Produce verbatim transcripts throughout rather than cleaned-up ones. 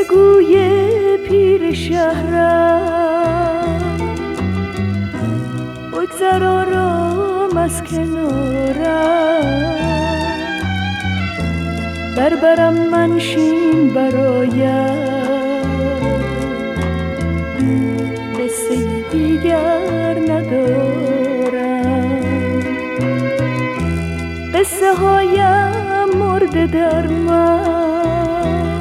قصه گوی پیر شهرم، بگذر آرام از کنارم، بربرم منشین برایم، قصه دیگر ندارم. قصه هایم مرده در من،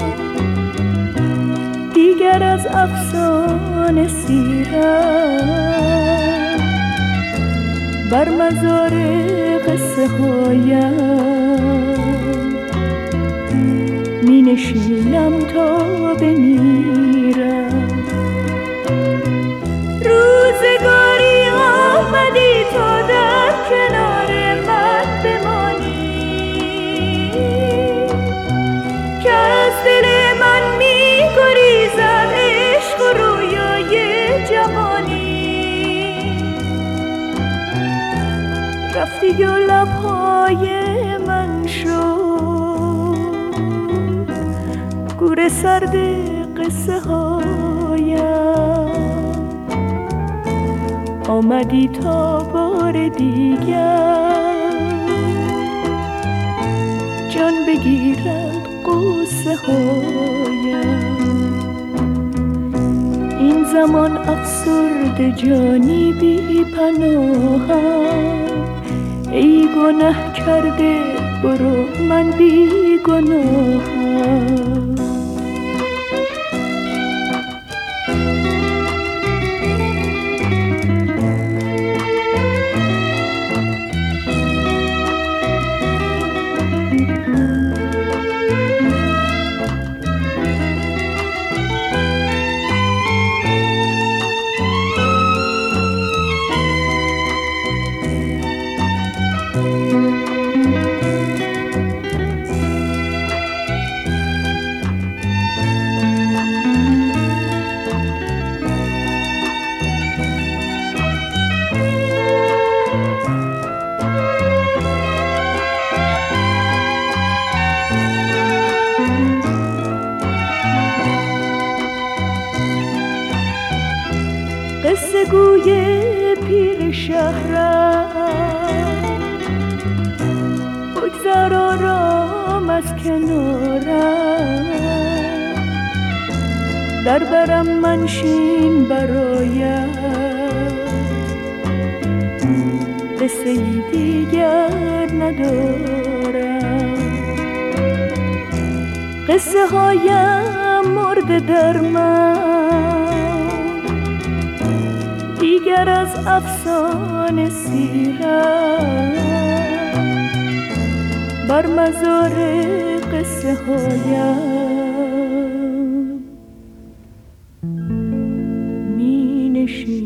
دیگر از افسانه سیرم، بر مزار قصه هایم می نشینم تا بمیرم. روزگاری آمدی تا در کنار من بمانی، که از دل من می گریزد عشق و رویای جوانی. رفتی و لبهای من شد گور سرد قصه هایم، آمدی تا بار دیگر جان بگیرد قصه هایم. این زمان افسرده جانی بی پناهم، ای گناه کرده برو من بی گناهم. قصه گوی پیر شهرم، بگذر آرام از کنارم، در برم منشین برایم، قصه دیگر ندارم. قصه هایم مرده در من، دیگر از افسانه سیرم، بر مزار قصه هایم می نشینم.